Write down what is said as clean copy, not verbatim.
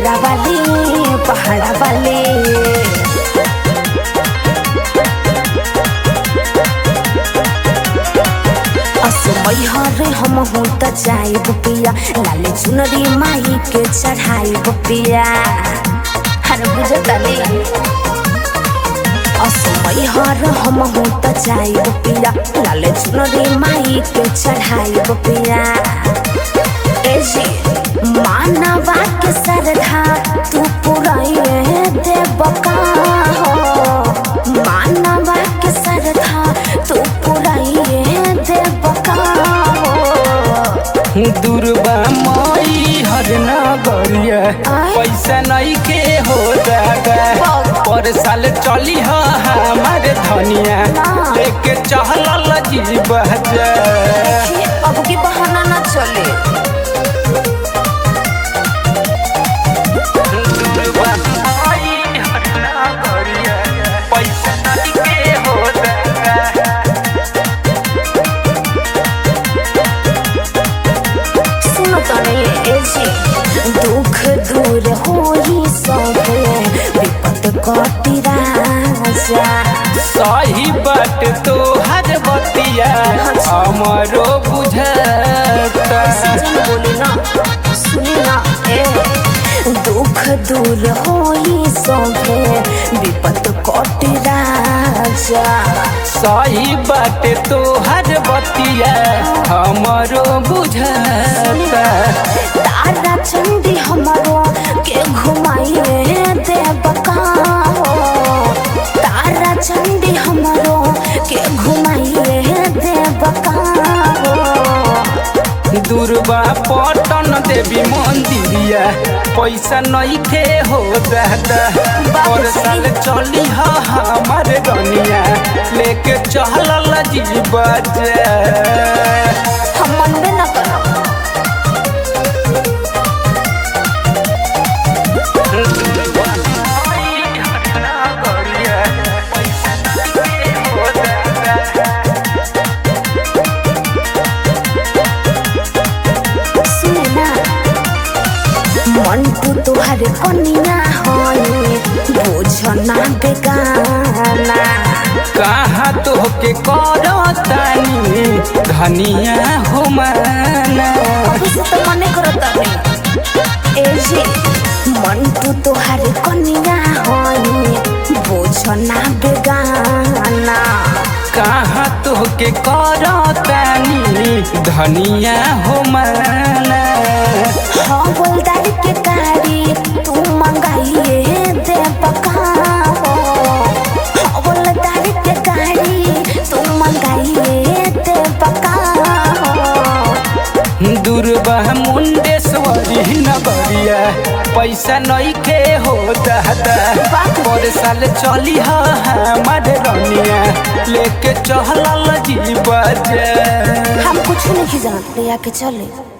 पहाड़ा वाली पहाड़ा वाली। मैहर हम हूँ त जाइब पिया लाले चुनरी माई के चढ़ाइब पिया। हर बुझतनी मैहर हम हूँ त जाइब पिया लाले चुनरी माई के चढ़ाइब पिया। ए जी मानवा के सरधा तू पुराइए देव का हो, मानवा के सरधा तू पुराइए देव का हो। दुर्बा माई हर नगरिया पैसा नहीं के हो जागा पर साल चली हमारे धनिया लेके चहल जीव अब की बहाना न चले। दुख दूर होई सबे विपत कटी राजा। सही बात तो हर बतिया हमारो बुझता। बोली ना सुनी ना दुख दूर होई सबे विपत कटी राजा। सही बात तो हर बतिया हमारो बुझता। तारा चंदी हमारो के घुमाइए देव का हो, तारा चंदी हमारो के घुमाइए देव का हो। दुर्बा पटन देवी मंदिरिया पैसा नहीं थे हो दादा और साल चली हमारे रनिया लेके चहल जीव हम मनबे न करब। मंटू तुहर कनिया होई बोझना बेगाना। कहाँ तो के करो तानी धनिया हो माना। तो मने करो तनी ए जी मंटू तुहर कनिया होई बोझना बेगाना। कहाँ तो के करो तानी धनिया हो माना। हवलदार के गाड़ी तू मंगाइए देव का हो, हवलदार के गाड़ी तू मंगाइए देव का हो। दुर्बा मुंडेश्वरी नगरिया पैसा नहीं के हो दादा पर साल चली हमारे रनिया लेके चहल जीव हम कुछ नहीं जानते, ले आके चले।